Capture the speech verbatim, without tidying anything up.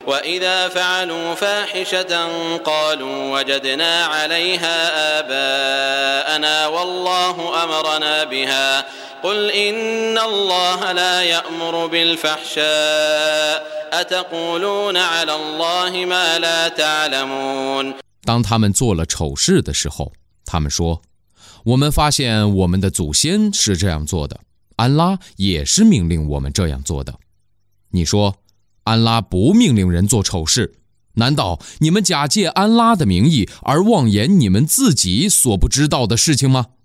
وإذا فعلوا فاحشة قالوا وجدنا عليها آباءنا والله أمرنا بها قل إن الله لا يأمر بالفحشاء أتقولون على الله ما لا تعلمون。 当他们做了丑事的时候，他们说，我们发现我们的祖先是这样做的，安拉也是命令我们这样做的。你说，安拉不命令人做丑事，难道你们假借安拉的名义而妄言你们自己所不知道的事情吗？